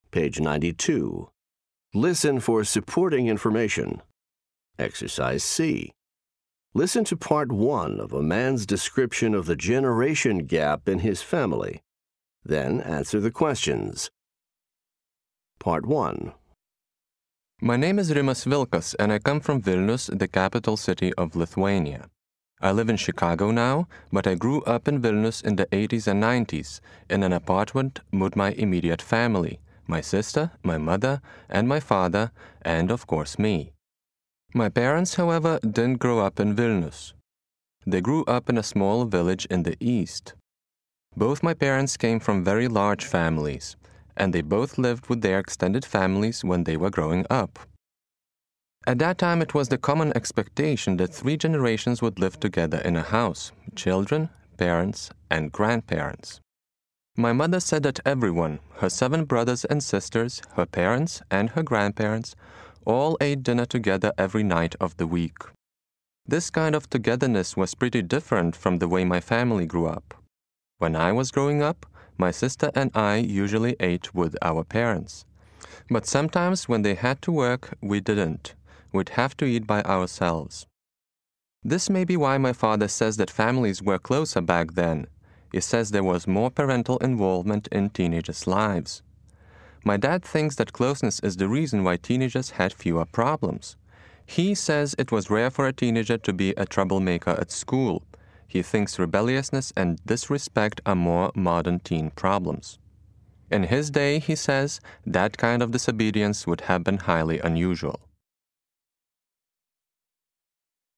Page 92. Listen for supporting information. Exercise C. Listen to Part 1 of a man's description of the generation gap in his family. Then answer the questions. Part 1. My name is Rimas Vilkas, and I come from Vilnius, the capital city of Lithuania. I live in Chicago now, but I grew up in Vilnius in the 80s and 90s in an apartment with my immediate family, my sister, my mother, and my father, and of course me. My parents, however, didn't grow up in Vilnius. They grew up in a small village in the east. Both my parents came from very large families, and they both lived with their extended families when they were growing up. At that time, it was the common expectation that 3 generations would live together in a house: children, parents, and grandparents. My mother said that everyone, her 7 brothers and sisters, her parents, and her grandparents, all ate dinner together every night of the week. This kind of togetherness was pretty different from the way my family grew up. When I was growing up, my sister and I usually ate with our parents. But sometimes when they had to work, we didn't. We'd have to eat by ourselves. This may be why my father says that families were closer back then. He says there was more parental involvement in teenagers' lives. My dad thinks that closeness is the reason why teenagers had fewer problems. He says it was rare for a teenager to be a troublemaker at school. He thinks rebelliousness and disrespect are more modern teen problems. In his day, he says, that kind of disobedience would have been highly unusual.